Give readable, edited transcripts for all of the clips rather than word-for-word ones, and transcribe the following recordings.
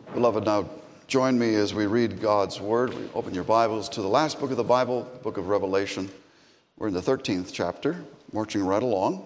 Beloved, now join me as we read God's Word. Open your Bibles to the last book of the Bible, the book of Revelation. We're in the 13th chapter, marching right along.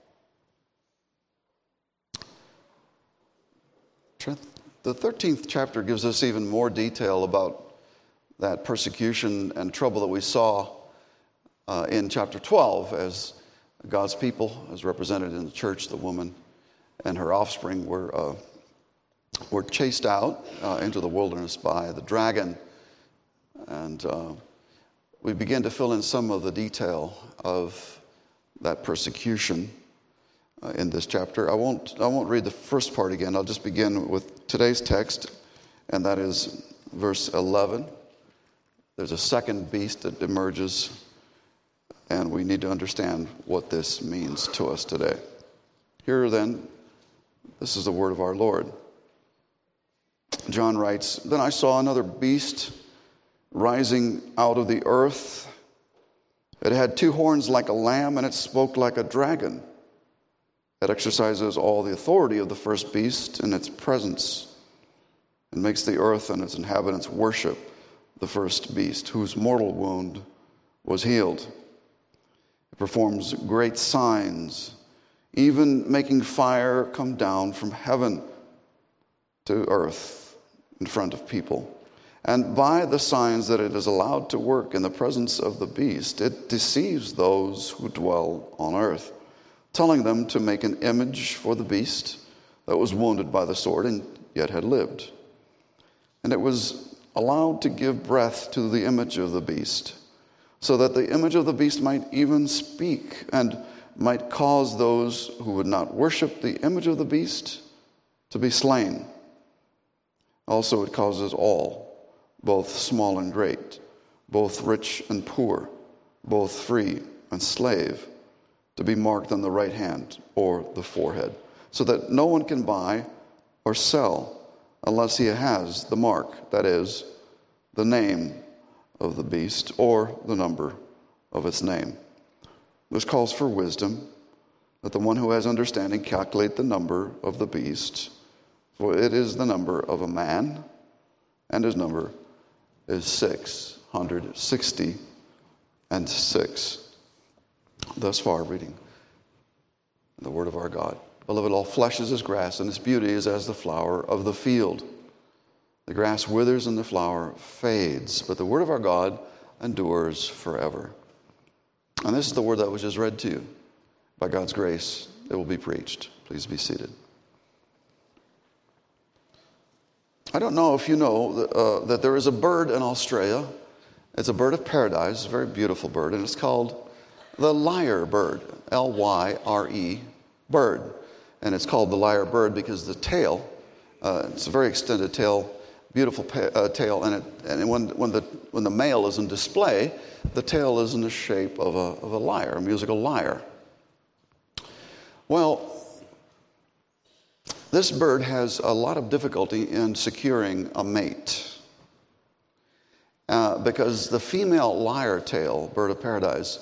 The 13th chapter gives us even more detail about that persecution and trouble that we saw in chapter 12 as God's people, as represented in the church, the woman and her offspring were chased out into the wilderness by the dragon. And we begin to fill in some of the detail of that persecution in this chapter. I won't read the first part again. I'll just begin with today's text, and that is verse 11. There's a second beast that emerges, and we need to understand what this means to us today. Here then, this is the word of our Lord. John writes, "Then I saw another beast rising out of the earth. It had two horns like a lamb, and it spoke like a dragon. It exercises all the authority of the first beast in its presence, and makes the earth and its inhabitants worship the first beast, whose mortal wound was healed. It performs great signs, even making fire come down from heaven to earth in front of people. And by the signs that it is allowed to work in the presence of the beast, it deceives those who dwell on earth, telling them to make an image for the beast that was wounded by the sword and yet had lived. And it was allowed to give breath to the image of the beast, so that the image of the beast might even speak and might cause those who would not worship the image of the beast to be slain. Also it causes all, both small and great, both rich and poor, both free and slave, to be marked on the right hand or the forehead, so that no one can buy or sell unless he has the mark, that is, the name of the beast or the number of its name. This calls for wisdom, that the one who has understanding calculate the number of the beast, for it is the number of a man, and his number is 666. Thus far, reading the word of our God. Beloved, all flesh is as grass, and its beauty is as the flower of the field. The grass withers and the flower fades, but the word of our God endures forever. And this is the word that was just read to you. By God's grace, it will be preached. Please be seated. I don't know if you know that there is a bird in Australia. It's a bird of paradise, a very beautiful bird, and it's called the lyre bird, L-Y-R-E, bird. And it's called the lyre bird because the tail, it's a very extended tail, beautiful tail, and when the male is in display, the tail is in the shape of a lyre, a musical lyre. Well, this bird has a lot of difficulty in securing a mate because the female lyre tail, bird of paradise,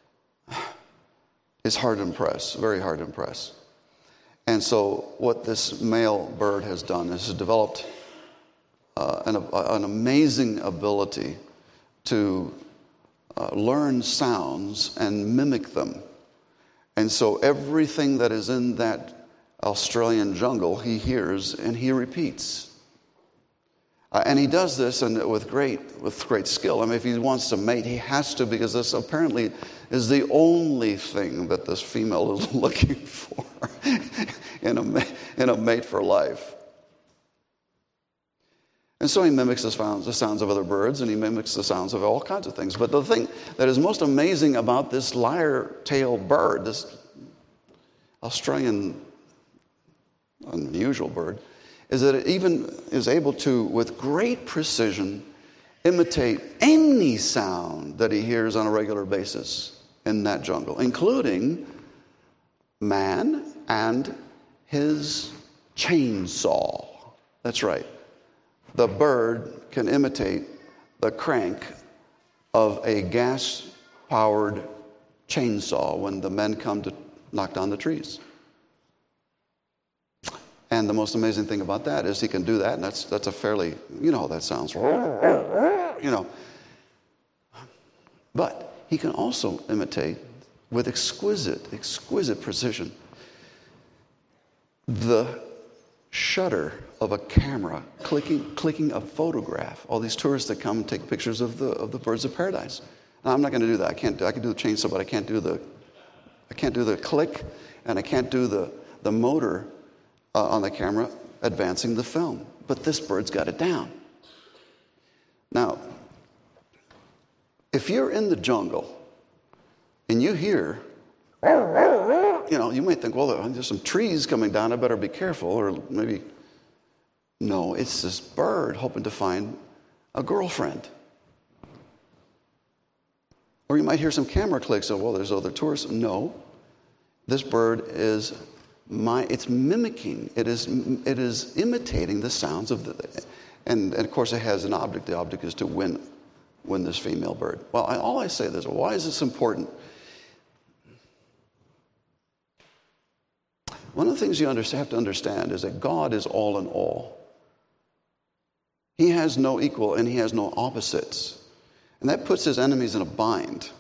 is hard to impress, very hard to impress. And so what this male bird has done is developed an amazing ability to learn sounds and mimic them. And so everything that is in that Australian jungle, he hears and he repeats. And he does this with great skill. I mean, if he wants to mate, he has to, because this apparently is the only thing that this female is looking for in a mate for life. And so he mimics the sounds of other birds, and he mimics the sounds of all kinds of things. But the thing that is most amazing about this lyre-tailed bird, this Australian unusual bird, is that it even is able to, with great precision, imitate any sound that he hears on a regular basis in that jungle, including man and his chainsaw. That's right. The bird can imitate the crank of a gas-powered chainsaw when the men come to knock down the trees. And the most amazing thing about that is he can do that, and that's a fairly, you know how that sounds, you know. But he can also imitate with exquisite precision the shutter of a camera clicking a photograph. All these tourists that come and take pictures of the birds of paradise. Now, I'm not going to do that. I can do the chainsaw, but I can't do the click, and I can't do the motor on the camera advancing the film. But this bird's got it down. Now, if you're in the jungle and you hear, you know, you might think, well, there's some trees coming down, I better be careful, or maybe, no, it's this bird hoping to find a girlfriend. Or you might hear some camera clicks, well, there's other tourists. No, this bird is it's mimicking, it is imitating the sounds of and of course it has an object. The object is to win this female bird. Well, all I say is, why is this important? One of the things you have to understand is that God is all in all. He has no equal and he has no opposites. And that puts his enemies in a bind.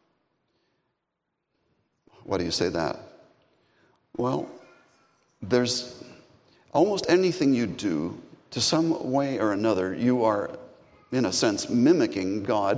Why do you say that? Well, there's almost anything you do, to some way or another, you are, in a sense, mimicking God.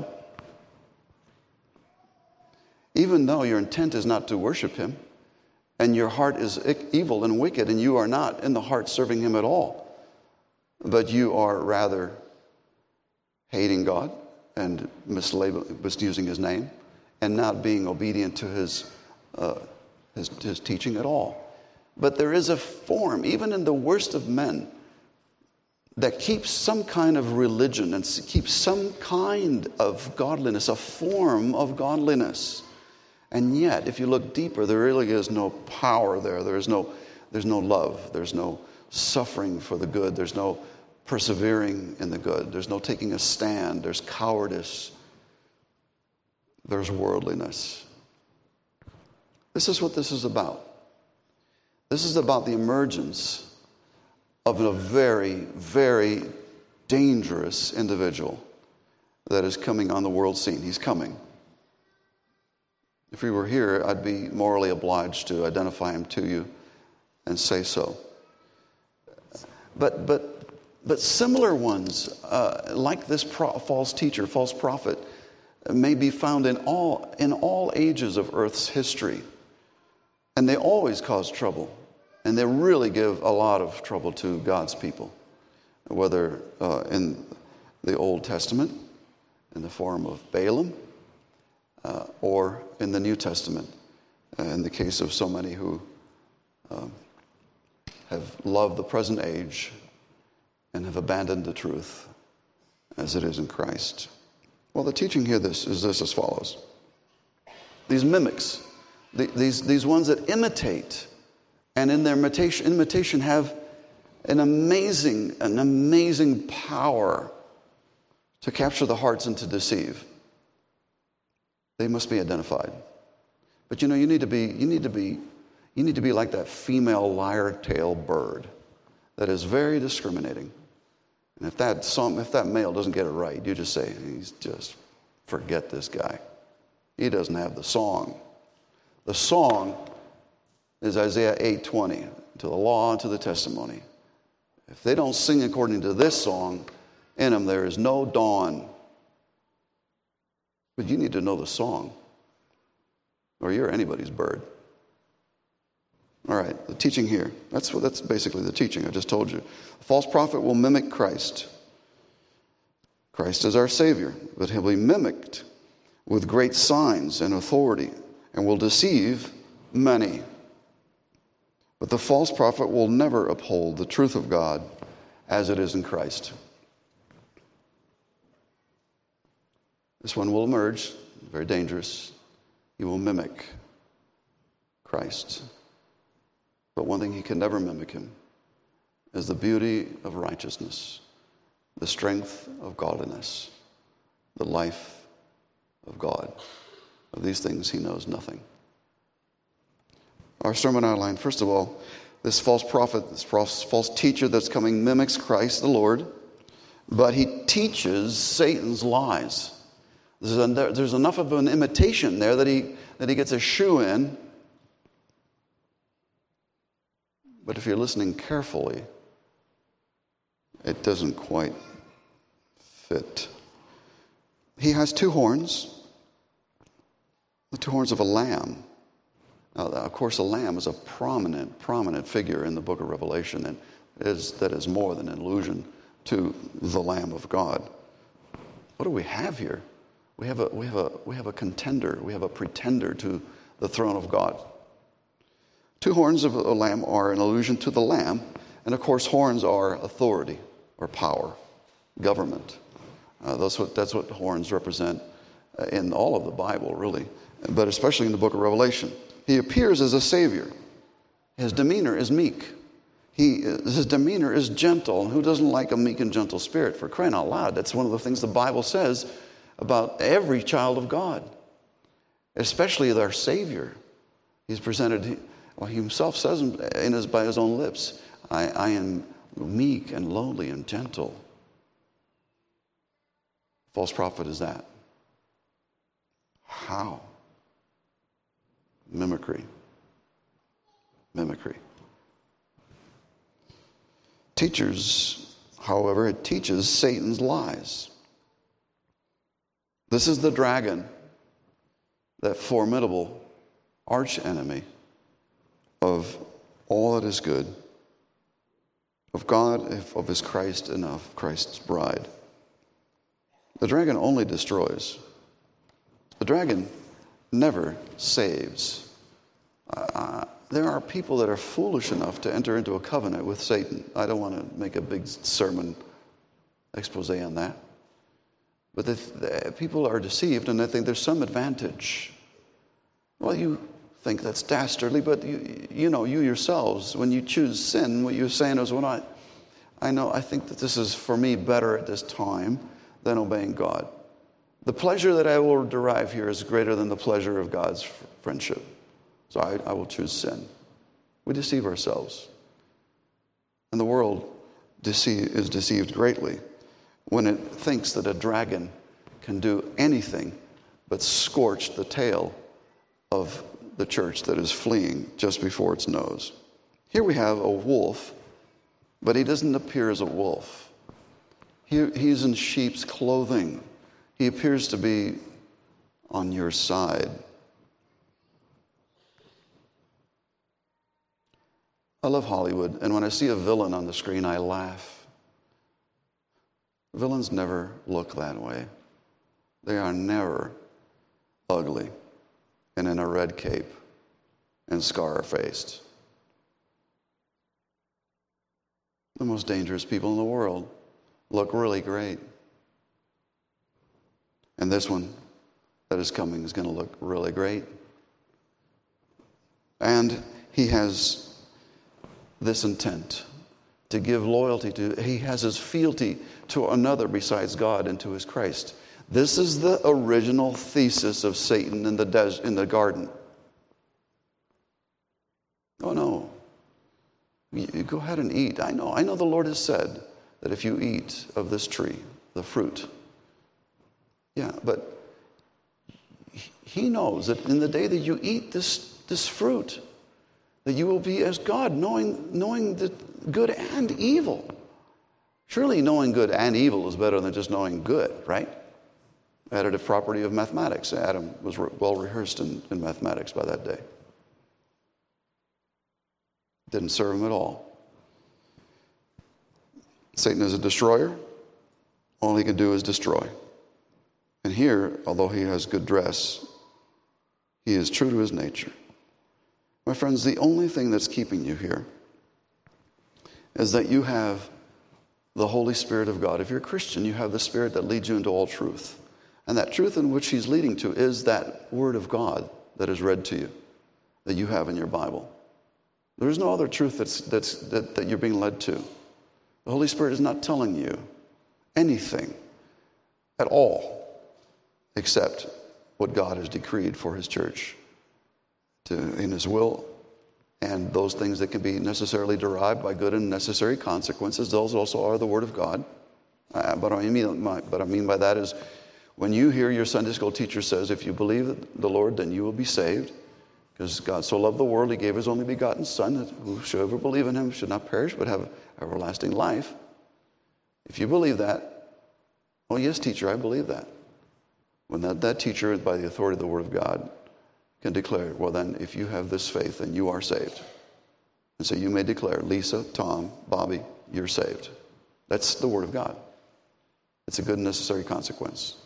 Even though your intent is not to worship him, and your heart is evil and wicked, and you are not in the heart serving him at all, but you are rather hating God and misusing his name, and not being obedient to his teaching at all. But there is a form, even in the worst of men, that keeps some kind of religion and keeps some kind of godliness, a form of godliness. And yet, if you look deeper, there really is no power there. There's no love. There's no suffering for the good. There's no persevering in the good. There's no taking a stand. There's cowardice. There's worldliness. This is what this is about. This is about the emergence of a very, very dangerous individual that is coming on the world scene. He's coming. If he were here, I'd be morally obliged to identify him to you and say so. But similar ones, like this false teacher, false prophet, may be found in all ages of Earth's history. And they always cause trouble. And they really give a lot of trouble to God's people, whether in the Old Testament, in the form of Balaam, or in the New Testament, in the case of so many who have loved the present age and have abandoned the truth as it is in Christ. Well, the teaching here is this as follows. These mimics, these ones that imitate, and in their imitation have an amazing power to capture the hearts and to deceive. They must be identified. But you need to be like that female lyre-tail bird that is very discriminating. And if that male doesn't get it right, you just say, forget this guy. He doesn't have the song. The song is Isaiah 8:20, to the law and to the testimony. If they don't sing according to this song, in them there is no dawn. But you need to know the song, or you're anybody's bird. All right, the teaching here. That's basically the teaching I just told you. A false prophet will mimic Christ. Christ is our Savior, but he'll be mimicked with great signs and authority and will deceive many. But the false prophet will never uphold the truth of God as it is in Christ. This one will emerge, very dangerous. He will mimic Christ. But one thing he can never mimic him is the beauty of righteousness, the strength of godliness, the life of God. Of these things he knows nothing. Our sermon outline, first of all, This false prophet, this false teacher that's coming mimics Christ the Lord, but he teaches Satan's lies. There's enough of an imitation there that he gets a shoe in. But if you're listening carefully, it doesn't quite fit. He has two horns, the two horns of a lamb. Now, of course, a lamb is a prominent figure in the book of Revelation, and that is more than an allusion to the Lamb of God. What do we have here? We have a contender. We have a pretender to the throne of God. Two horns of a lamb are an allusion to the Lamb, and of course, horns are authority or power, government. That's what horns represent in all of the Bible, really, but especially in the book of Revelation. He appears as a Savior. His demeanor is meek. His demeanor is gentle. And who doesn't like a meek and gentle spirit? For crying out loud, that's one of the things the Bible says about every child of God, especially their Savior. He's presented, well, he himself says by his own lips, I am meek and lowly and gentle. False prophet is that. How? Mimicry. Teachers, however, it teaches Satan's lies. This is the dragon, that formidable arch enemy of all that is good, of God, of his Christ, and of Christ's bride. The dragon only destroys. The dragon never saves. There are people that are foolish enough to enter into a covenant with Satan. I don't want to make a big sermon expose on that. But the people are deceived and they think there's some advantage. Well, you think that's dastardly, but you know, you yourselves, when you choose sin, what you're saying is, well, I think that this is for me better at this time than obeying God. The pleasure that I will derive here is greater than the pleasure of God's friendship. So I will choose sin. We deceive ourselves. And the world is deceived greatly when it thinks that a dragon can do anything but scorch the tail of the church that is fleeing just before its nose. Here we have a wolf, but he doesn't appear as a wolf. He's in sheep's clothing. He appears to be on your side. I love Hollywood, and when I see a villain on the screen, I laugh. Villains never look that way. They are never ugly and in a red cape and scar-faced. The most dangerous people in the world look really great. And this one that is coming is going to look really great. And he has this intent to give loyalty to, he has his fealty to another besides God and to his Christ. This is the original thesis of Satan in the garden. Oh no, you go ahead and eat. I know the Lord has said that if you eat of this tree, the fruit, yeah, but he knows that in the day that you eat this fruit, that you will be as God, knowing the good and evil. Surely knowing good and evil is better than just knowing good, right? Additive property of mathematics. Adam was well rehearsed in mathematics by that day. Didn't serve him at all. Satan is a destroyer. All he can do is destroy. And here, although he has good dress, he is true to his nature. My friends, the only thing that's keeping you here is that you have the Holy Spirit of God. If you're a Christian, you have the Spirit that leads you into all truth. And that truth in which he's leading to is that Word of God that is read to you, that you have in your Bible. There is no other truth that you're being led to. The Holy Spirit is not telling you anything at all except what God has decreed for his church in his will And those things that can be necessarily derived by good and necessary consequences, those also are the Word of God. But what I mean by that is when you hear your Sunday school teacher says, if you believe the Lord, then you will be saved. Because God so loved the world, he gave his only begotten Son, that whosoever believe in him should not perish, but have everlasting life. If you believe that, oh yes, teacher, I believe that. When that teacher, by the authority of the Word of God, can declare, well then, if you have this faith, then you are saved. And so you may declare, Lisa, Tom, Bobby, you're saved. That's the Word of God. It's a good and necessary consequence.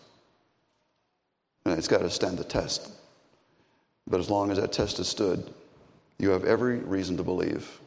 And it's got to stand the test. But as long as that test has stood, you have every reason to believe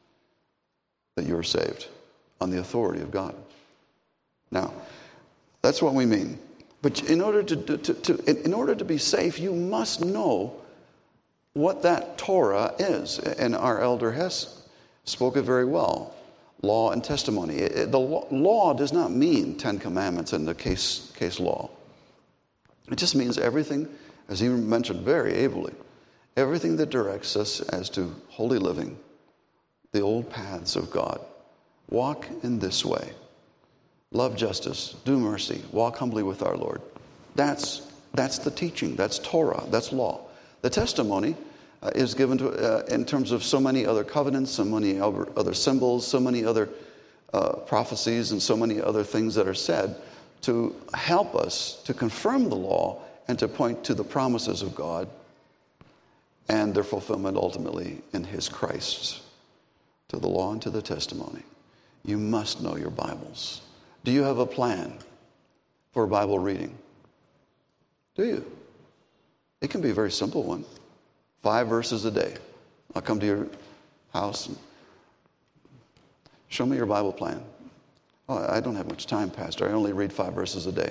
that you're saved on the authority of God. Now, that's what we mean. But in order to be safe, you must know what that Torah is. And our elder Hess spoke it very well. Law and testimony. The law does not mean 10 commandments in the case law. It just means everything, as he mentioned very ably, everything that directs us as to holy living, the old paths of God. Walk in this way. Love justice, do mercy, walk humbly with our Lord. That's the teaching. That's Torah. That's law. The testimony is given to in terms of so many other covenants, so many other symbols, so many other prophecies, and so many other things that are said to help us to confirm the law and to point to the promises of God and their fulfillment ultimately in his Christ, to the law and to the testimony. You must know your Bibles. Do you have a plan for Bible reading? Do you? It can be a very simple one. 5 verses a day. I'll come to your house and show me your Bible plan. Oh, I don't have much time, Pastor. I only read 5 verses a day.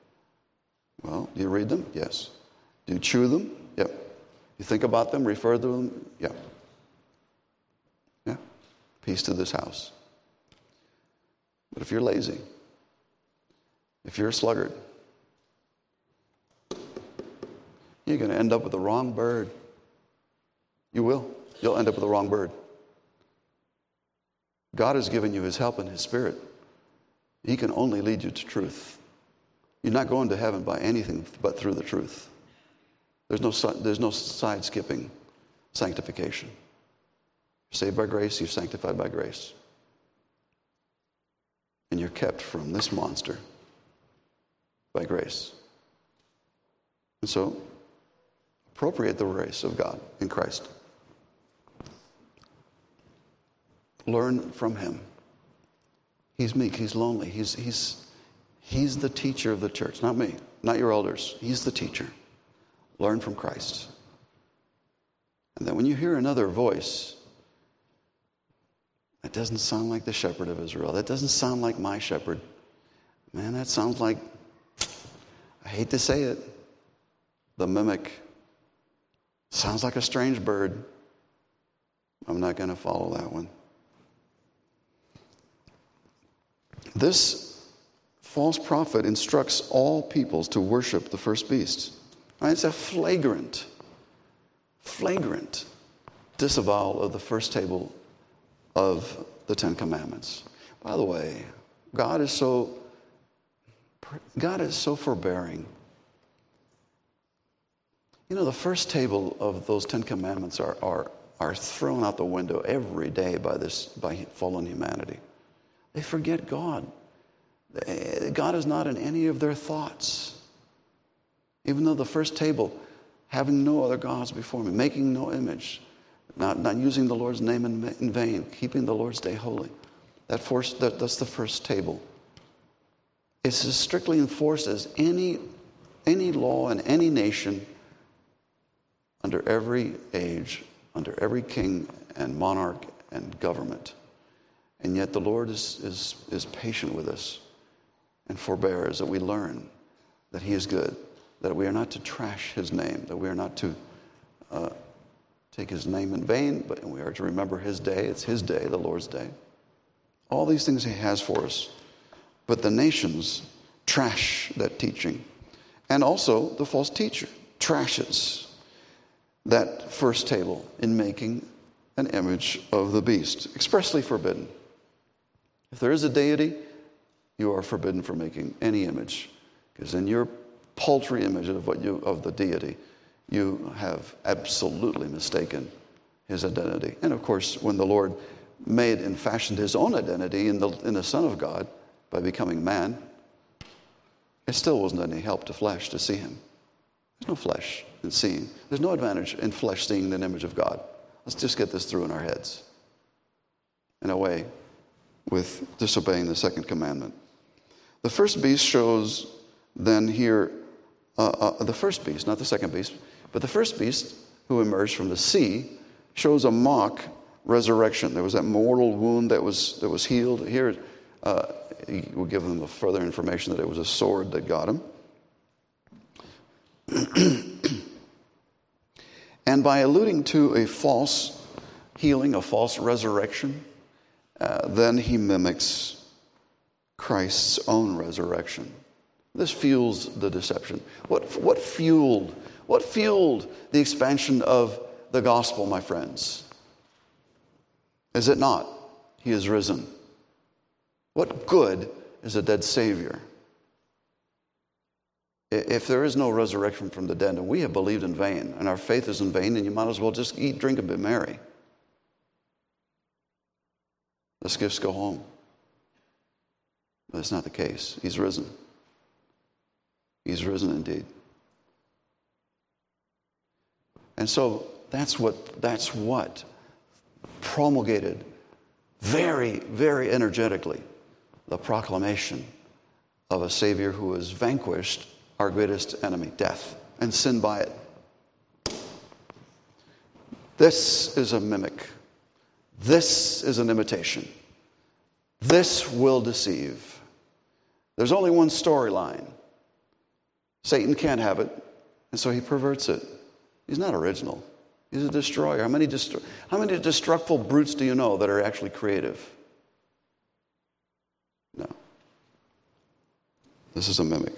Well, do you read them? Yes. Do you chew them? Yep. You think about them, refer to them? Yep. Yeah. Peace to this house. But if you're lazy, if you're a sluggard, you're going to end up with the wrong bird. You will. You'll end up with the wrong bird. God has given you his help and his Spirit. He can only lead you to truth. You're not going to heaven by anything but through the truth. There's no side-skipping sanctification. You're saved by grace, you're sanctified by grace. And you're kept from this monster by grace. And so, appropriate the grace of God in Christ. Learn from him. He's meek, he's lonely, he's the teacher of the church, not me, not your elders. He's the teacher. Learn from Christ. And then when you hear another voice, that doesn't sound like the shepherd of Israel. That doesn't sound like my shepherd. Man, that sounds like, I hate to say it, the mimic. Sounds like a strange bird. I'm not going to follow that one. This false prophet instructs all peoples to worship the first beast. It's a flagrant disavowal of the first table of the 10 Commandments. By the way, God is so forbearing. You know, the first table of those 10 Commandments are thrown out the window every day by fallen humanity. They forget God. God is not in any of their thoughts. Even though the first table, having no other gods before me, making no image, not using the Lord's name in vain, keeping the Lord's day holy. That's the first table. It's as strictly enforced as any law in any nation under every age, under every king and monarch and government. And yet the Lord is patient with us and forbears that we learn that he is good, that we are not to trash his name, that we are not to take his name in vain, but we are to remember his day. It's his day, the Lord's day. All these things he has for us. But the nations trash that teaching. And also the false teacher trashes that first table in making an image of the beast, expressly forbidden. If there is a deity, you are forbidden from making any image, because in your paltry image of the deity, you have absolutely mistaken his identity. And of course, when the Lord made and fashioned his own identity in the Son of God by becoming man, it still wasn't any help to flesh to see him. There's no flesh in seeing. There's no advantage in flesh seeing the image of God. Let's just get this through in our heads. In a way, with disobeying the second commandment. The first beast shows then here, the first beast, not the second beast, but the first beast who emerged from the sea shows a mock resurrection. There was that mortal wound that was healed. Here, he will give them further information that it was a sword that got him. And by alluding to a false healing, a false resurrection, then he mimics Christ's own resurrection. This fuels the deception. What fueled the expansion of the gospel, my friends? Is it not? He is risen. What good is a dead Savior? If there is no resurrection from the dead, and we have believed in vain, and our faith is in vain, then you might as well just eat, drink, and be merry. The gifts go home. But that's not the case. He's risen. He's risen indeed. And so that's what promulgated very, very energetically the proclamation of a Savior who has vanquished our greatest enemy, death, and sin by it. This is a mimic. This is an imitation. This will deceive. There's only one storyline. Satan can't have it, and so he perverts it. He's not original. He's a destroyer. How many destructive brutes do you know that are actually creative? No. This is a mimic.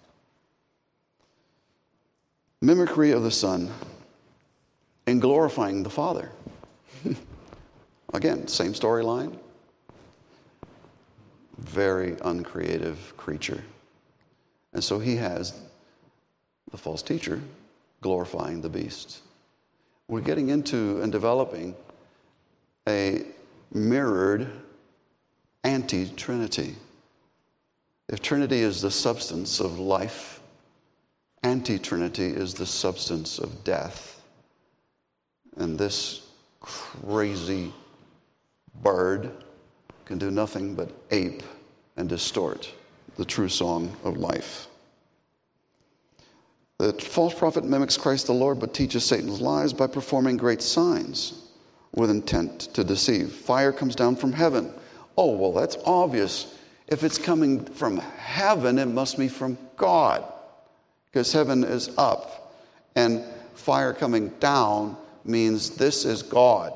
Mimicry of the Son and glorifying the Father. Again, same storyline. Very uncreative creature. And so he has the false teacher glorifying the beast. We're getting into and developing a mirrored anti-Trinity. If Trinity is the substance of life, anti-Trinity is the substance of death. And this crazy bird can do nothing but ape and distort the true song of life. The false prophet mimics Christ the Lord, but teaches Satan's lies by performing great signs with intent to deceive. Fire comes down from heaven. Oh, well, that's obvious. If it's coming from heaven, it must be from God, because heaven is up, and fire coming down means this is God.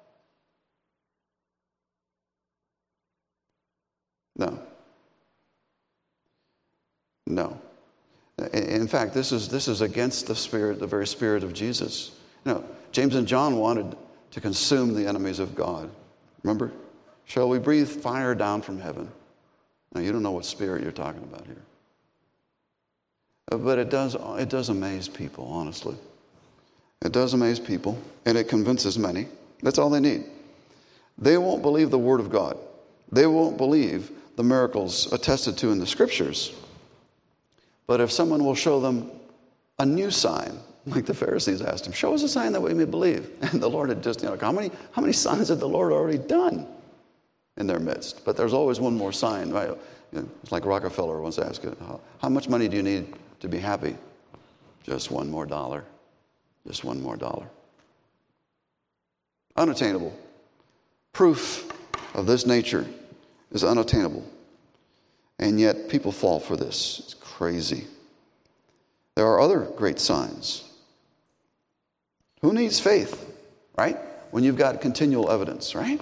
No. In fact, this is against the very spirit of Jesus. James and John wanted to consume the enemies of God. Remember? Shall we breathe fire down from heaven? Now, you don't know what spirit you're talking about here. But it does amaze people, honestly. It does amaze people, and it convinces many. That's all they need. They won't believe the Word of God. They won't believe the miracles attested to in the Scriptures. But if someone will show them a new sign, like the Pharisees asked him, show us a sign that we may believe. And the Lord had just, how many signs had the Lord already done in their midst? But there's always one more sign, right? It's like Rockefeller once asked, how much money do you need to be happy? Just one more dollar. Just one more dollar. Unattainable. Proof of this nature is unattainable. And yet people fall for this. It's crazy. There are other great signs. Who needs faith, right? When you've got continual evidence, right?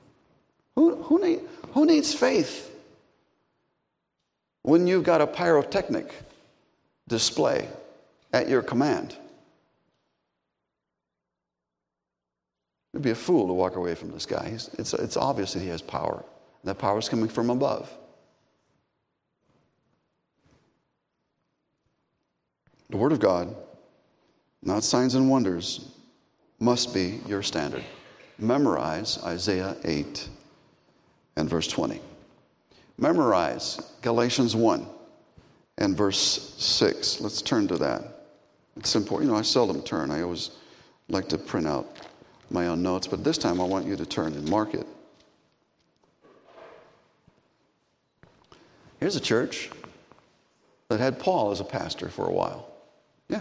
Who needs faith when you've got a pyrotechnic display at your command? You'd be a fool to walk away from this guy. It's obvious that he has power. And that power is coming from above. The Word of God, not signs and wonders, must be your standard. Memorize Isaiah 8 and verse 20. Memorize Galatians 1 and verse 6. Let's turn to that. It's important. I seldom turn. I always like to print out my own notes, but this time I want you to turn and mark it. Here's a church that had Paul as a pastor for a while. Yeah.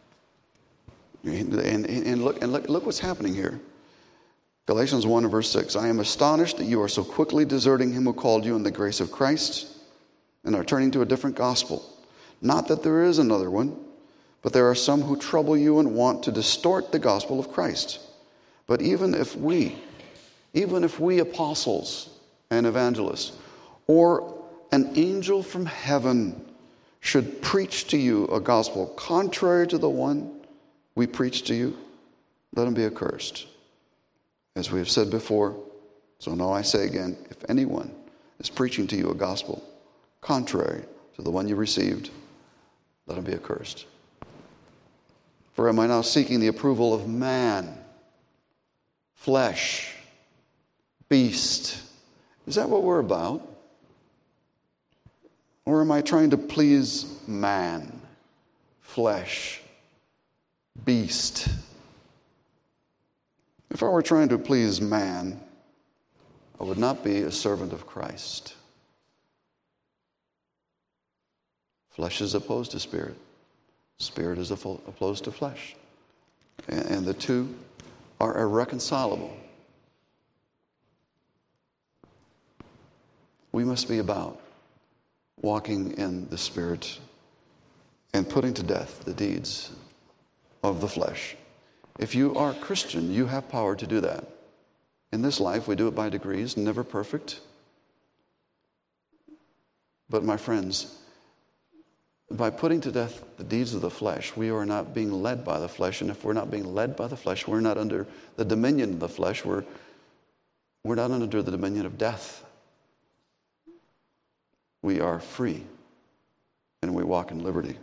And look what's happening here. Galatians 1 and verse 6. I am astonished that you are so quickly deserting him who called you in the grace of Christ and are turning to a different gospel. Not that there is another one, but there are some who trouble you and want to distort the gospel of Christ. But even if we apostles and evangelists, or an angel from heaven should preach to you a gospel contrary to the one we preach to you, let him be accursed. As we have said before, so now I say again, if anyone is preaching to you a gospel contrary to the one you received, let him be accursed. For am I now seeking the approval of man, flesh, beast? Is that what we're about? Or am I trying to please man, flesh, beast? If I were trying to please man, I would not be a servant of Christ. Flesh is opposed to spirit. Spirit is opposed to flesh. And the two are irreconcilable. We must be about walking in the Spirit and putting to death the deeds of the flesh. If you are a Christian, you have power to do that. In this life, we do it by degrees, never perfect. But my friends, by putting to death the deeds of the flesh, we are not being led by the flesh. And if we're not being led by the flesh, we're not under the dominion of the flesh. We're not under the dominion of death. We are free, and we walk in liberty.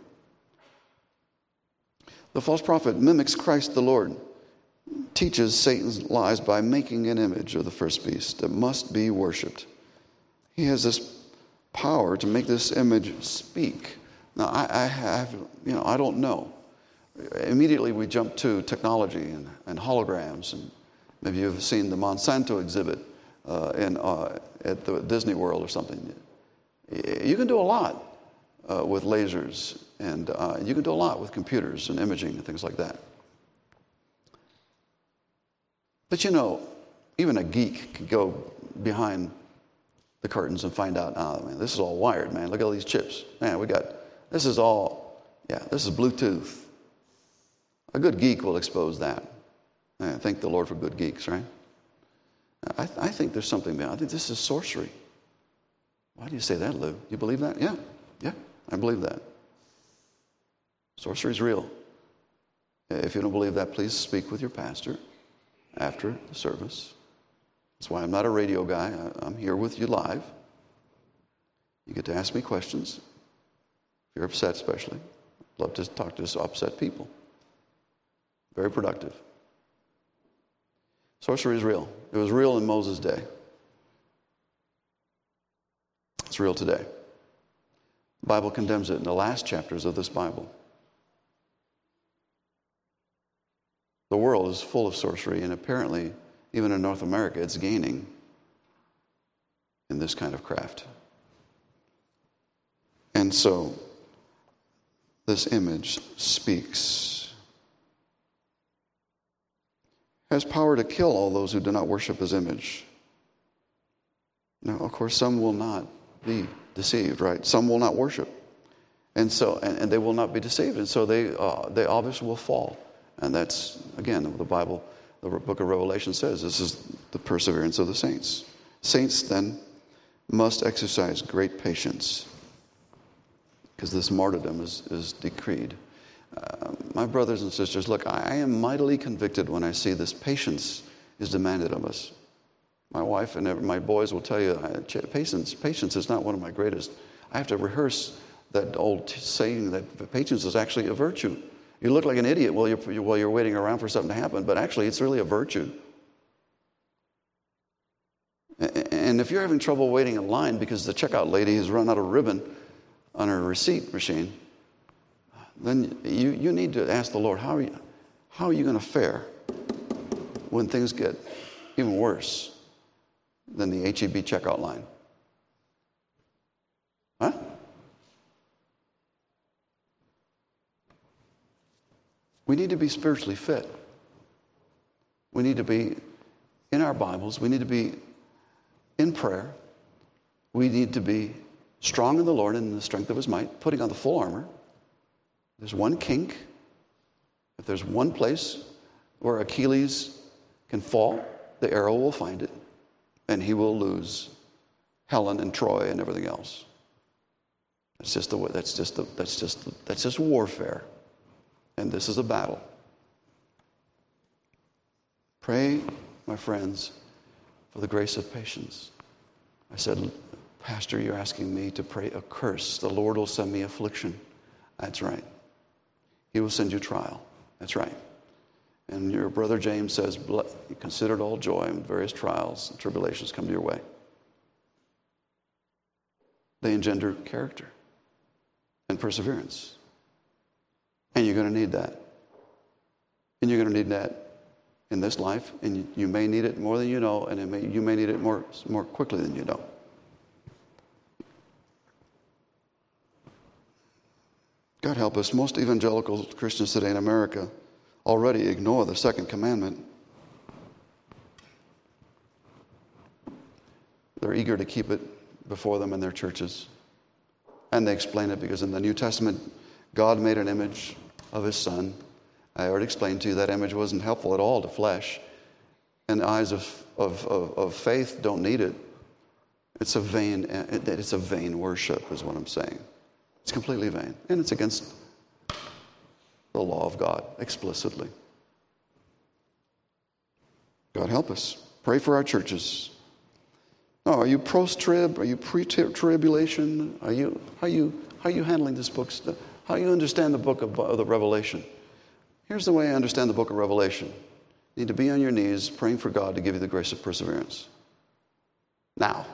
The false prophet mimics Christ the Lord, teaches Satan's lies by making an image of the first beast that must be worshipped. He has this power to make this image speak. Now, I don't know. Immediately we jump to technology and holograms, and maybe you've seen the Monsanto exhibit at the Disney World or something. You can do a lot with lasers, and you can do a lot with computers and imaging and things like that. But even a geek can go behind the curtains and find out, man, this is all wired, man. Look at all these chips. Man, this is Bluetooth. A good geek will expose that. Thank the Lord for good geeks, right? I think there's something behind. I think this is sorcery. Why do you say that, Lou? You believe that? Yeah, I believe that. Sorcery is real. If you don't believe that, please speak with your pastor after the service. That's why I'm not a radio guy. I'm here with you live. You get to ask me questions. If you're upset especially. I'd love to talk to upset people. Very productive. Sorcery is real. It was real in Moses' day. It's real today. The Bible condemns it in the last chapters of this Bible. The world is full of sorcery, and apparently, even in North America, it's gaining in this kind of craft. And so, this image speaks. Has power to kill all those who do not worship his image. Now, of course, some will not be deceived, right? Some will not worship. And so, and they will not be deceived. And so they obviously will fall. And that's, again, the Bible, the book of Revelation says, this is the perseverance of the saints. Saints, then, must exercise great patience because this martyrdom is decreed. My brothers and sisters, look, I am mightily convicted when I see this patience is demanded of us. My wife and my boys will tell you, patience is not one of my greatest. I have to rehearse that old saying that patience is actually a virtue. You look like an idiot while you're waiting around for something to happen, but actually it's really a virtue. And if you're having trouble waiting in line because the checkout lady has run out of ribbon on her receipt machine, then you need to ask the Lord, how are you going to fare when things get even worse than the H-E-B checkout line? Huh? We need to be spiritually fit. We need to be in our Bibles. We need to be in prayer. We need to be strong in the Lord and in the strength of his might, putting on the full armor. There's one kink. If there's one place where Achilles can fall, the arrow will find it, and he will lose Helen and Troy and everything else. That's just warfare, and this is a battle. Pray, my friends, for the grace of patience. I said, Pastor, you're asking me to pray a curse. The Lord will send me affliction. That's right. He will send you trial. That's right. And your brother James says, consider it all joy when various trials and tribulations come to your way. They engender character and perseverance. And you're going to need that. And you're going to need that in this life, and you may need it more than you know, and you may need it more quickly than you know. God help us. Most evangelical Christians today in America already ignore the second commandment. They're eager to keep it before them in their churches. And they explain it because in the New Testament, God made an image of his Son. I already explained to you that image wasn't helpful at all to flesh. And the eyes of faith don't need it. It's a vain worship is what I'm saying. It's completely vain. And it's against the law of God explicitly. God help us. Pray for our churches. Oh, are you post-trib? Are you pre-tribulation? How are you handling this book? How you understand the book of the Revelation? Here's the way I understand the book of Revelation. You need to be on your knees praying for God to give you the grace of perseverance. Now.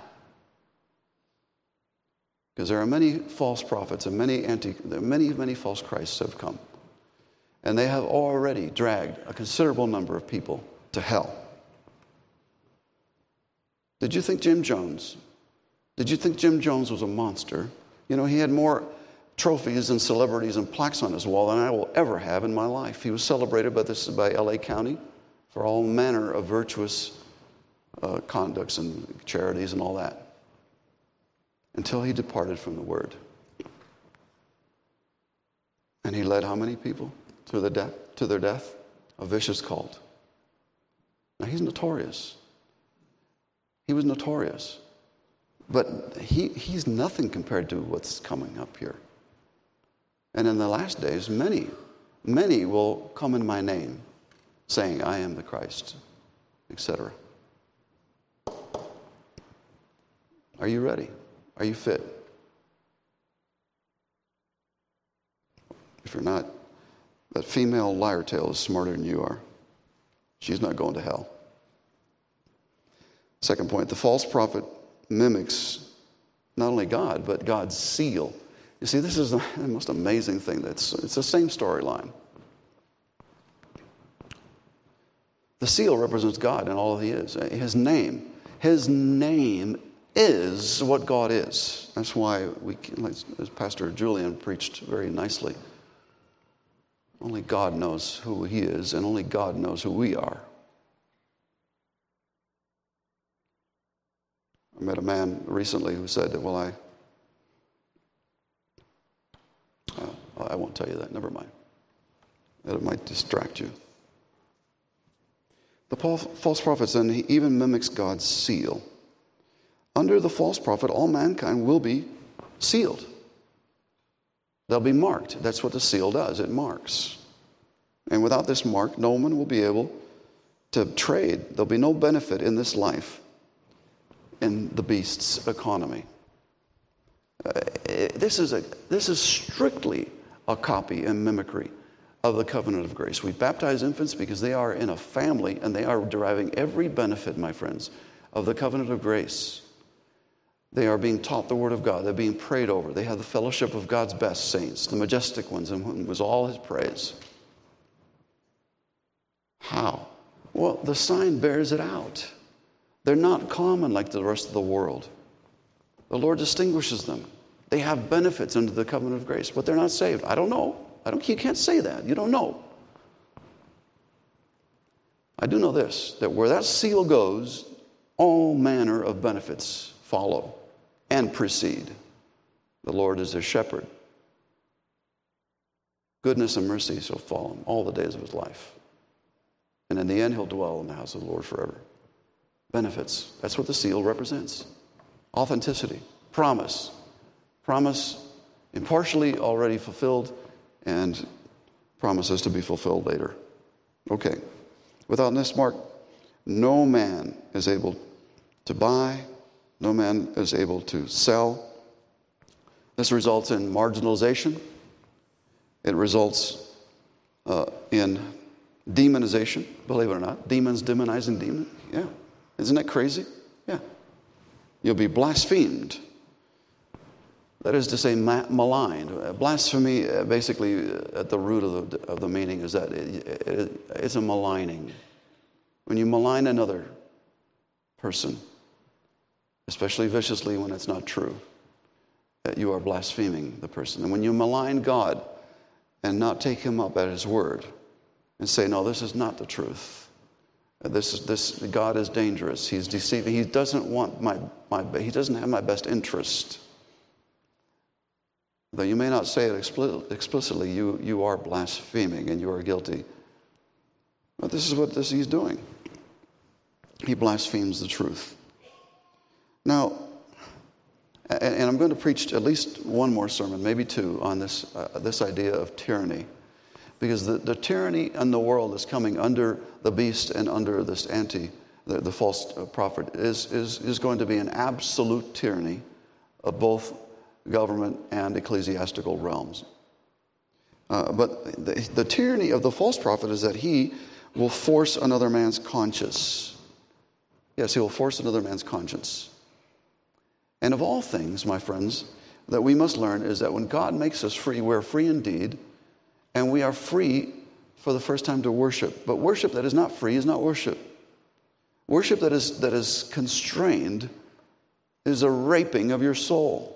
Because there are many false prophets and many false Christs have come. And they have already dragged a considerable number of people to hell. Did you think Jim Jones was a monster? You know, he had more trophies and celebrities and plaques on his wall than I will ever have in my life. He was celebrated by L.A. County for all manner of virtuous conducts and charities and all that. Until he departed from the Word. And he led how many people to their death? A vicious cult. Now he's notorious. He was notorious. But he's nothing compared to what's coming up here. And in the last days, many will come in my name, saying, I am the Christ, etc. Are you ready? Are you fit? If you're not, that female liar tale is smarter than you are. She's not going to hell. Second point, the false prophet mimics not only God, but God's seal. You see, this is the most amazing thing. It's the same storyline. The seal represents God and all that he is. His name is what God is. That's why as Pastor Julian preached very nicely, only God knows who he is, and only God knows who we are. I met a man recently who said, well, I won't tell you that. Never mind. That might distract you. The false prophets then, he even mimics God's seal. Under the false prophet, all mankind will be sealed. They'll be marked. That's what the seal does. It marks. And without this mark, no one will be able to trade. There'll be no benefit in this life in the beast's economy. This is strictly a copy and mimicry of the covenant of grace. We baptize infants because they are in a family and they are deriving every benefit, my friends, of the covenant of grace. They are being taught the Word of God. They're being prayed over. They have the fellowship of God's best saints, the majestic ones, in whom was all His praise. How? Well, the sign bears it out. They're not common like the rest of the world. The Lord distinguishes them. They have benefits under the covenant of grace, but they're not saved. I don't know. You can't say that. You don't know. I do know this, that where that seal goes, all manner of benefits follow and precede. The Lord is their shepherd. Goodness and mercy shall follow him all the days of his life. And in the end, he'll dwell in the house of the Lord forever. Benefits. That's what the seal represents. Authenticity. Promise. Promise impartially already fulfilled and promises to be fulfilled later. Okay. Without this mark, no man is able to buy. No man is able to sell. This results in marginalization. It results in demonization, believe it or not. Demons demonizing demon. Yeah. Isn't that crazy? Yeah. You'll be blasphemed. That is to say, maligned. Blasphemy, basically, at the root of the meaning is that it's a maligning. When you malign another person, especially viciously when it's not true, you are blaspheming the person. And when you malign God and not take him up at his word and say, no, this is not the truth. God is dangerous. He's deceiving. He doesn't want he doesn't have my best interest. Though you may not say it explicitly, you are blaspheming and you are guilty. But this is what he's doing. He blasphemes the truth. Now, and I'm going to preach at least one more sermon, maybe two, on this idea of tyranny. Because the tyranny in the world is coming under the beast and under this the false prophet is going to be an absolute tyranny of both government and ecclesiastical realms. But the tyranny of the false prophet is that he will force another man's conscience. Yes, he will force another man's conscience. And of all things, my friends, that we must learn is that when God makes us free, we're free indeed, and we are free for the first time to worship. But worship that is not free is not worship. Worship that is constrained is a raping of your soul.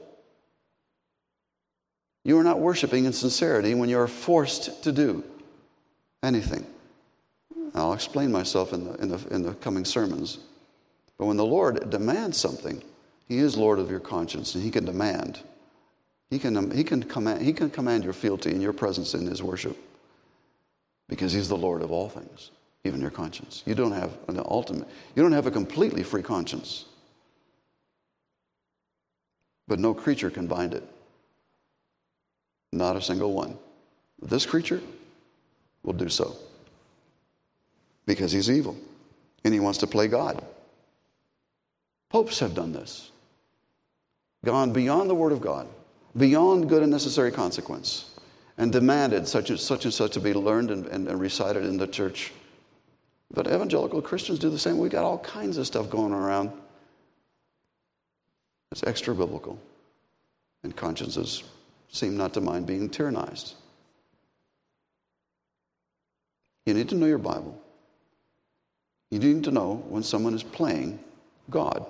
You are not worshiping in sincerity when you are forced to do anything. I'll explain myself in the coming sermons. But when the Lord demands something, he is Lord of your conscience, and he can demand. He can command your fealty and your presence in his worship, because he's the Lord of all things, even your conscience. You don't have a completely free conscience. But no creature can bind it. Not a single one. This creature will do so because he's evil and he wants to play God. Popes have done this. Gone beyond the Word of God, beyond good and necessary consequence, and demanded such and such to be learned and recited in the church. But evangelical Christians do the same. We got all kinds of stuff going around. It's extra biblical, and consciences seem not to mind being tyrannized. You need to know your Bible. You need to know when someone is playing God.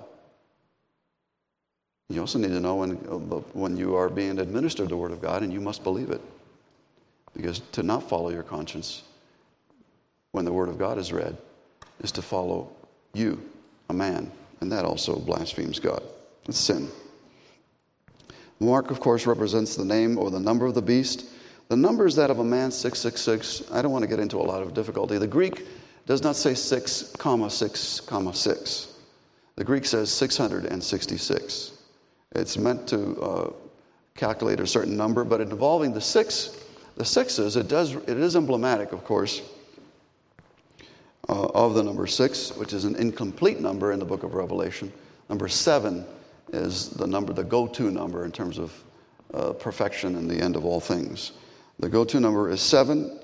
You also need to know when you are being administered the Word of God, and you must believe it. Because to not follow your conscience when the Word of God is read is to follow you, a man, and that also blasphemes God. It's sin. The mark, of course, represents the name or the number of the beast. The number is that of a man, 666. I don't want to get into a lot of difficulty. The Greek does not say 6, 6. The Greek says 666. It's meant to calculate a certain number, but involving the sixes, it is emblematic, of course, of the number 6, which is an incomplete number in the book of Revelation. Number 7 is the go-to number in terms of perfection and the end of all things. The go-to number is 7,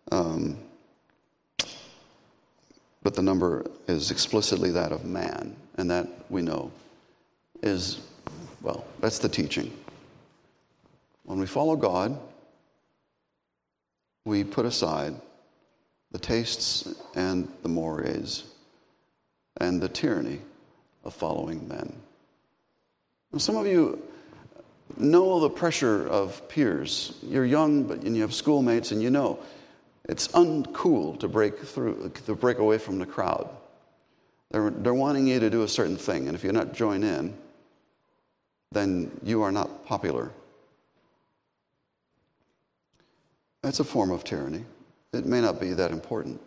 but the number is explicitly that of man, and that we know is, well, that's the teaching. When we follow God, we put aside the tastes and the mores and the tyranny of following men. And some of you know the pressure of peers. You're young, and you have schoolmates, and you know it's uncool to break away from the crowd. They're wanting you to do a certain thing, and if you're not join in, then you are not popular. That's a form of tyranny. It may not be that important.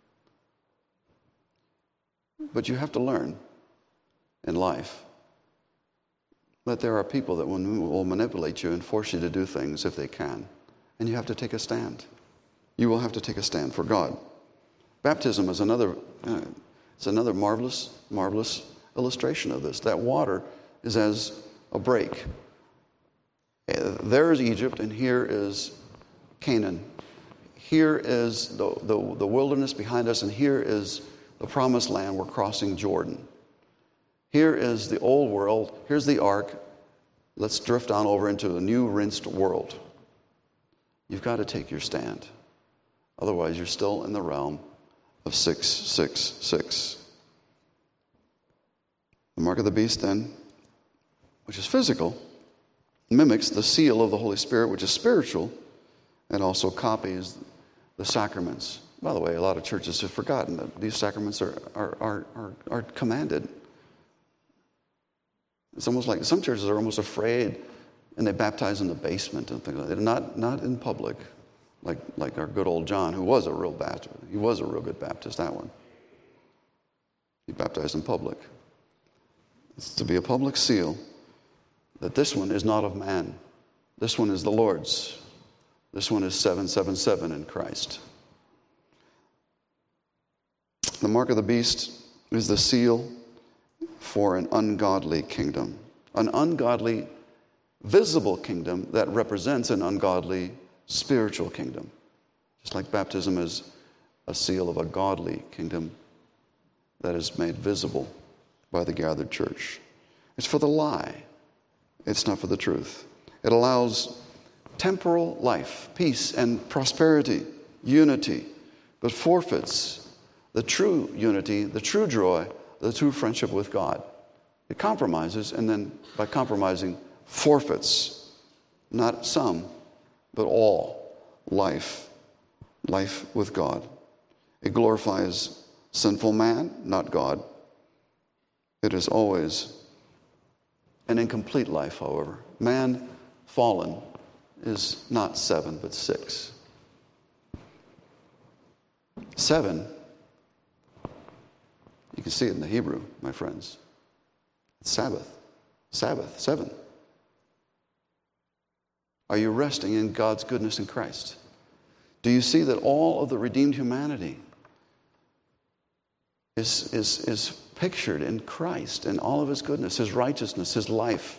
But you have to learn in life that there are people that will manipulate you and force you to do things if they can. And you have to take a stand. You will have to take a stand for God. Baptism is another marvelous illustration of this. That water is as a break. There is Egypt, and here is Canaan. Here is the wilderness behind us, and here is the promised land. We're crossing Jordan. Here is the old world. Here's the ark. Let's drift on over into a new rinsed world. You've got to take your stand. Otherwise, you're still in the realm of 666. The mark of the beast, then, which is physical, mimics the seal of the Holy Spirit, which is spiritual, and also copies the sacraments. By the way, a lot of churches have forgotten that these sacraments are commanded. It's almost like some churches are almost afraid, and they baptize in the basement and things like that. Not in public, like our good old John, who was a real Baptist. He was a real good Baptist, that one. He baptized in public. It's to be a public seal that this one is not of man. This one is the Lord's. This one is 777 in Christ. The mark of the beast is the seal for an ungodly kingdom. An ungodly visible kingdom that represents an ungodly spiritual kingdom. Just like baptism is a seal of a godly kingdom that is made visible by the gathered church. It's for the lie. It's not for the truth. It allows temporal life, peace and prosperity, unity, but forfeits the true unity, the true joy, the true friendship with God. It compromises, and then by compromising, forfeits not some, but all life with God. It glorifies sinful man, not God. It is always an incomplete life, however. Man fallen is not 7, but 6. 7, you can see it in the Hebrew, my friends. It's Sabbath, 7. Are you resting in God's goodness in Christ? Do you see that all of the redeemed humanity is pictured in Christ and all of his goodness, his righteousness, his life?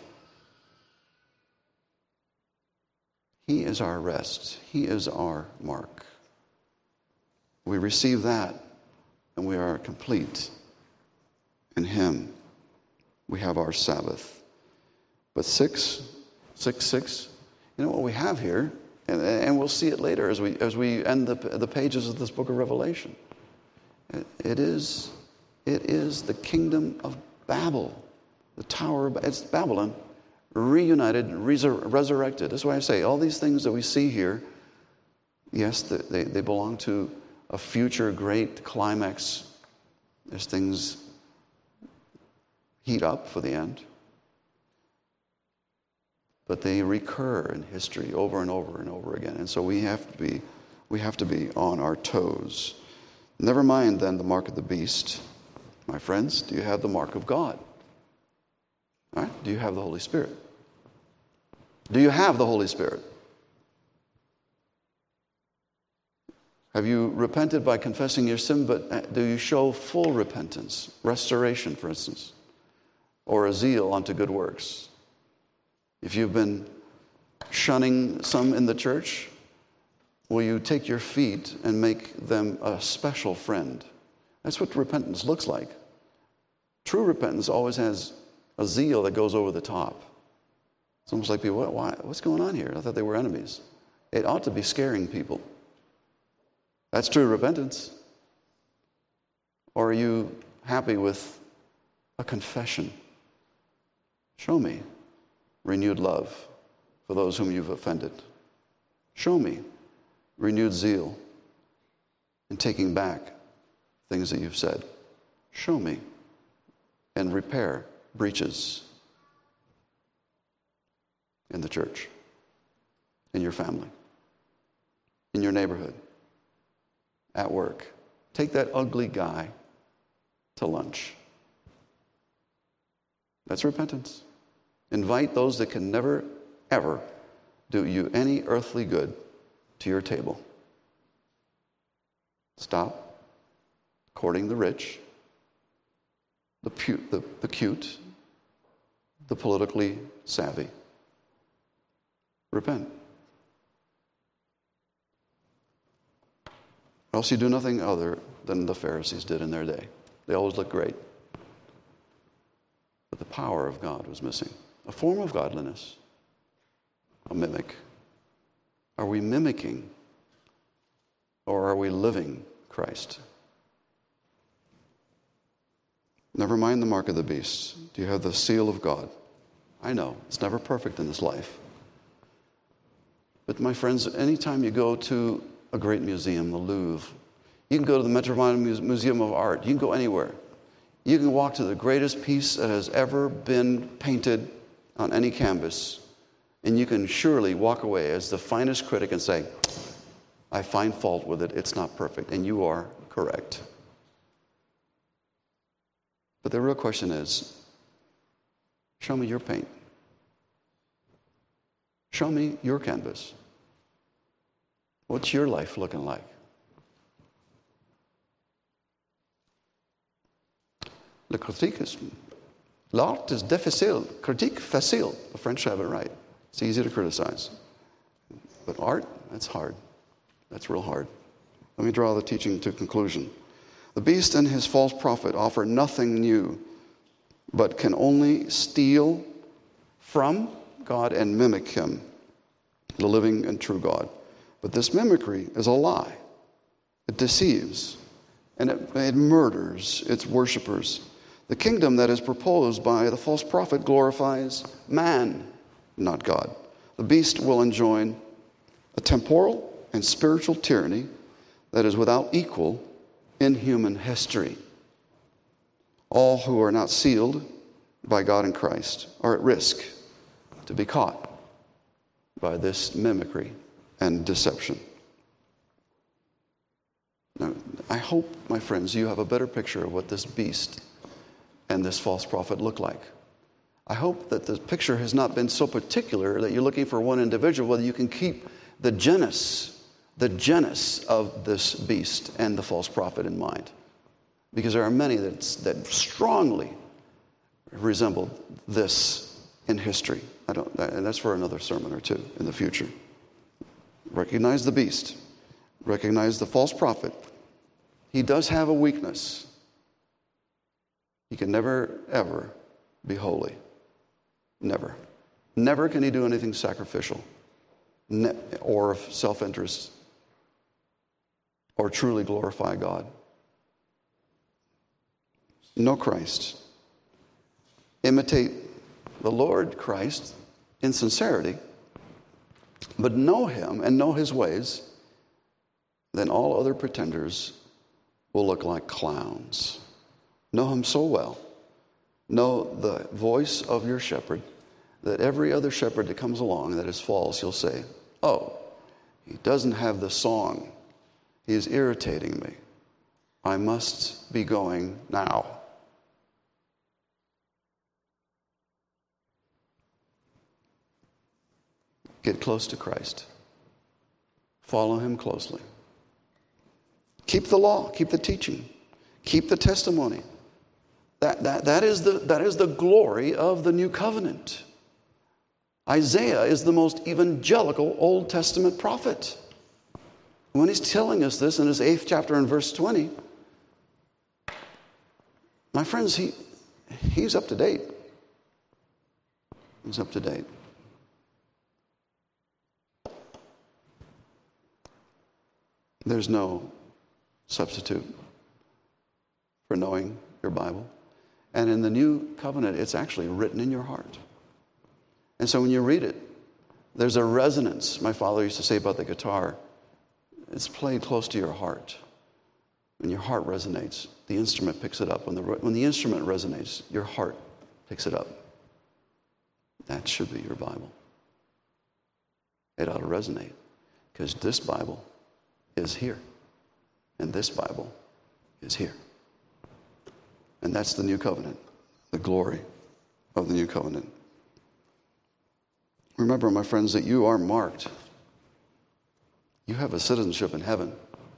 He is our rest. He is our mark. We receive that, and we are complete in him. We have our Sabbath. But 666, you know what we have here, and we'll see it later as we end the pages of this book of Revelation. It is the kingdom of Babel, the tower of, it's Babylon, reunited, resurrected. That's why I say all these things that we see here, yes, they belong to a future great climax as things heat up for the end. But they recur in history over and over and over again. And so we have to be on our toes. Never mind then the mark of the beast. My friends, do you have the mark of God? All right? Do you have the Holy Spirit? Do you have the Holy Spirit? Have you repented by confessing your sin, but do you show full repentance, restoration, for instance, or a zeal unto good works? If you've been shunning some in the church, will you take your feet and make them a special friend? That's what repentance looks like. True repentance always has a zeal that goes over the top. It's almost like people, what's going on here? I thought they were enemies. It ought to be scaring people. That's true repentance. Or are you happy with a confession? Show me renewed love for those whom you've offended. Show me renewed zeal in taking back things that you've said. Show me and repair breaches in the church, in your family, in your neighborhood, at work. Take that ugly guy to lunch. That's repentance. Invite those that can never, ever do you any earthly good to your table. Stop courting the rich, the cute, the politically savvy. Repent. Or else you do nothing other than the Pharisees did in their day. They always looked great. But the power of God was missing. A form of godliness. A mimic. Are we mimicking or are we living Christ? Never mind the mark of the beast. Do you have the seal of God? I know, it's never perfect in this life. But my friends, anytime you go to a great museum, the Louvre, you can go to the Metropolitan Museum of Art, you can go anywhere. You can walk to the greatest piece that has ever been painted on any canvas, and you can surely walk away as the finest critic and say, I find fault with it, it's not perfect, and you are correct. But the real question is, show me your paint. Show me your canvas. What's your life looking like? L'art is difficile. Critique facile. The French have it right. It's easy to criticize. But art, that's hard. That's real hard. Let me draw the teaching to conclusion. The beast and his false prophet offer nothing new, but can only steal from God and mimic him, the living and true God. But this mimicry is a lie. It deceives, and it murders its worshipers. The kingdom that is proposed by the false prophet glorifies man, not God. The beast will enjoin a temporal and spiritual tyranny that is without equal in human history. All who are not sealed by God in Christ are at risk to be caught by this mimicry and deception. Now, I hope, my friends, you have a better picture of what this beast and this false prophet look like. I hope that the picture has not been so particular that you're looking for one individual, whether you can keep the genus of this beast and the false prophet in mind. Because there are many that strongly resemble this in history. And that's for another sermon or two in the future. Recognize the beast. Recognize the false prophet. He does have a weakness. He can never, ever be holy. Never. Never can he do anything sacrificial or of self-interest or truly glorify God. Know Christ. Imitate the Lord Christ in sincerity, but know him and know his ways, then all other pretenders will look like clowns. Know him so well. Know the voice of your shepherd, that every other shepherd that comes along that is false, you'll say, oh, he doesn't have the song. He is irritating me. I must be going now. Get close to Christ. Follow him closely. Keep the law, keep the teaching, keep the testimony. That is the glory of the new covenant. Isaiah is the most evangelical Old Testament prophet. When he's telling us this in his 8th chapter and verse 20, my friends, he's up to date. He's up to date. There's no substitute for knowing your Bible. And in the new covenant, it's actually written in your heart. And so when you read it, there's a resonance. My father used to say about the guitar, it's played close to your heart. When your heart resonates, the instrument picks it up. When the instrument resonates, your heart picks it up. That should be your Bible. It ought to resonate, because this Bible is here, and this Bible is here. And that's the new covenant, the glory of the new covenant. Remember, my friends, that you are marked. You have a citizenship in heaven.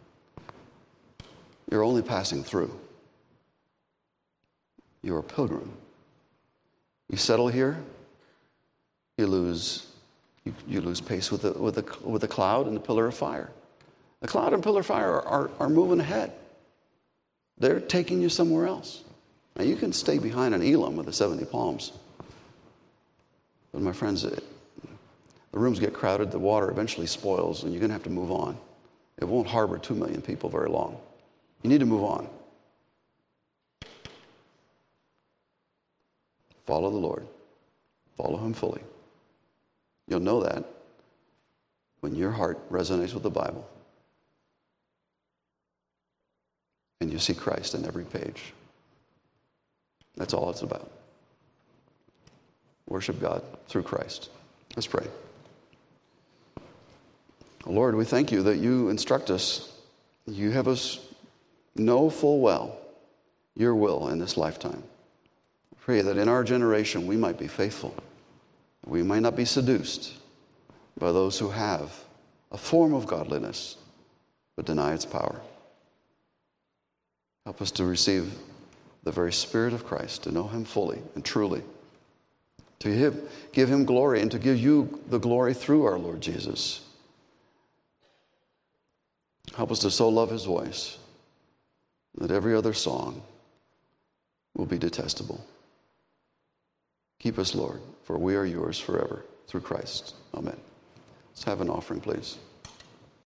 You're only passing through. You're a pilgrim. You settle here, you lose pace with the cloud and the pillar of fire. The cloud and pillar of fire are moving ahead. They're taking you somewhere else. Now, you can stay behind an Elam with the 70 palms. But my friends, the rooms get crowded, the water eventually spoils, and you're going to have to move on. It won't harbor 2 million people very long. You need to move on. Follow the Lord. Follow him fully. You'll know that when your heart resonates with the Bible and you see Christ in every page. That's all it's about. Worship God through Christ. Let's pray. Lord, we thank you that you instruct us. You have us know full well your will in this lifetime. Pray that in our generation we might be faithful. We might not be seduced by those who have a form of godliness but deny its power. Help us to receive the very Spirit of Christ, to know him fully and truly, to give him glory and to give you the glory through our Lord Jesus. Help us to so love his voice that every other song will be detestable. Keep us, Lord, for we are yours forever through Christ. Amen. Let's have an offering, please.